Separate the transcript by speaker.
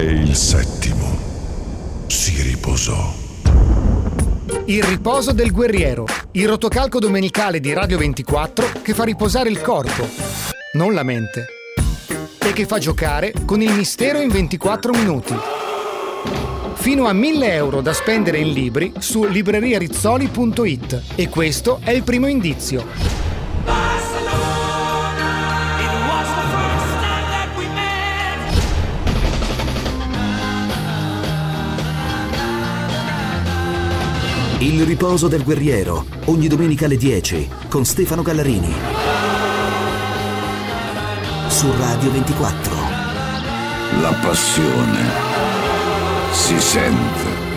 Speaker 1: e il settimo si riposò.
Speaker 2: Il riposo del guerriero, il rotocalco domenicale di Radio 24 che fa riposare il corpo, non la mente, e che fa giocare con il mistero in 24 minuti. Fino a 1.000 euro da spendere in libri su libreriarizzoli.it, e questo è il primo indizio.
Speaker 3: Il riposo del guerriero, ogni domenica alle 10, con Stefano Gallarini. Su Radio 24.
Speaker 1: La passione si sente.